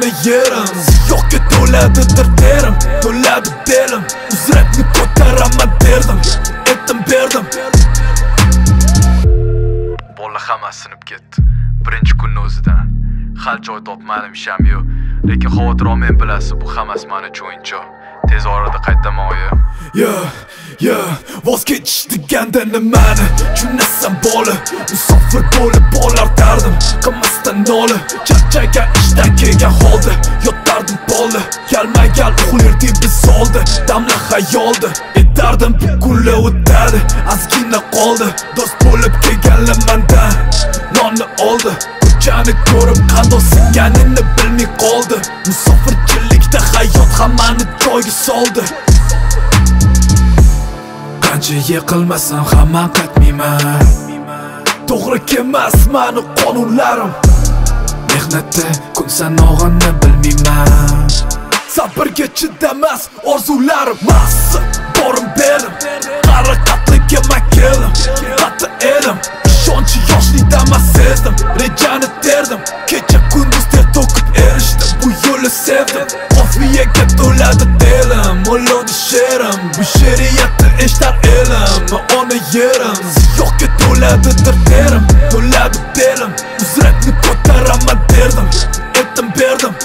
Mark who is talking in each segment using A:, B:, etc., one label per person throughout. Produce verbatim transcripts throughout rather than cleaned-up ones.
A: ona yerim. Yo'qqa to'ladidir terim, to'ladi belim. Uzratni ko'taraman derdim, etdim berdim.
B: Bola hammasi sinib ketdi birinchi kunni o'zidan. Hal joy topmadim isham yo'q, lekin xavotir olmang, bilasiz, bu hammasi meni uchun o'yinchoq. Tez orada qaytaman oyi.
A: Yeah, yeah, voz kechish deganda nimani tushunasan bola. Musofir bo'lib bo'lardim, qilmasdan nola. Charchagan ishdan kelgan holda yotardim bola. Galma-gal uxlardik biz solda, damlar xayolda. Etardim bu kunlar o'tadi, ozgina qoldi. Do'st bo'lib kelganlar mendan nonni oldi. Ko'chani ko'rib qandoq singanini bilmay qoldi. Musofirchilikda hayot hammani joyiga soldi. Qancha yiqilmasam hamma qaytmayman. To'g'ri kelmas mani qonunlarim. Mehnatda kun sanog'ini bilmayman. Sabrga chidamas orzularim. Massa borim berim, qari qatliga makelim. Qatli edim, ishonchi yoshlikda men sezdim. Rejani terdim, kecha kunduz ter to'kib erishdim. Bu yo'lni sevdim, qofiyaga to'ladi dilim. Molodi sherim, bu she'riyatni eshitar elim. Ona yerim, yo'qqa to'ladidir terim, to'ladi belim. Uzratni ko'taraman derdim, etdim berdim.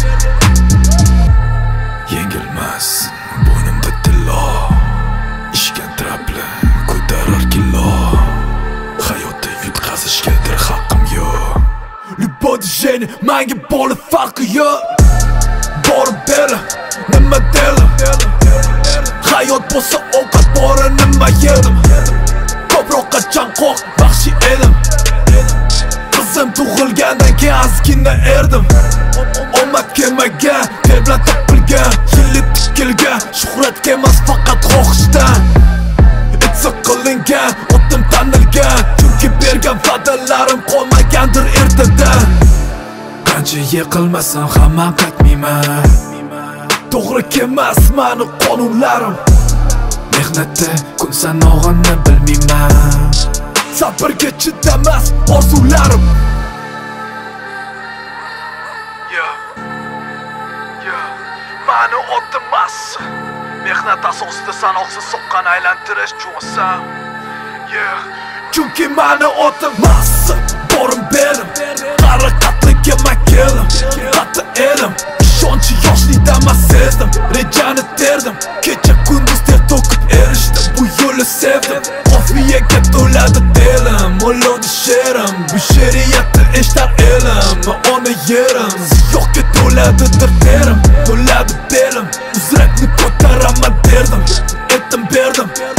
A: Yengilmas bo'ynimda tillo, ishgan trapli ko'tarar kilo. Hayotda yutqazishgadir haqqim yo'q. Любой движение menga bo'lib farqi yo'q. Borib berim, nima derim. Hayot bo'lsa ovqat bori nima yedim. Ko'proq qachon qo'rq baxshi edim. Qizim tug'ilgandan keyin ozgina erdim. Omad kelmagan, ter bilan topilgan, yilli tikilgan. Shuhratga emas faqat xohishdan itsa qilingan, o'tim tanilgan. Chunki bergan va'dalarim qolmagandir ertadan. Qancha yiqilmasam hamma qaytmayman. To'g'ri kelmas mani qonunlarim. Mehnatda kun sanog'ini bilmayman. Sabrga chidamas orzularim. Yeah, yeah, mani otim massa. Mehnat asosida sanoqsiz soqqan aylantirish cho'sa. Yeah, chunki mani otim massa. Borim berim, qari qatliga makelim. Qatli edim, ishonchi yoshlikda men sezdim. Rejani terdim, kecha kunduz ter to'kib erishdim. Bu yo'lni sevdim, qofiyaga to'ladi dilim. Molodi sherim, bu she'riyatni eshitar elim. Ona yerim, yo'qqa to'ladidir terim, to'ladi belim. Uzratni ko'taraman derdim, etdim berdim.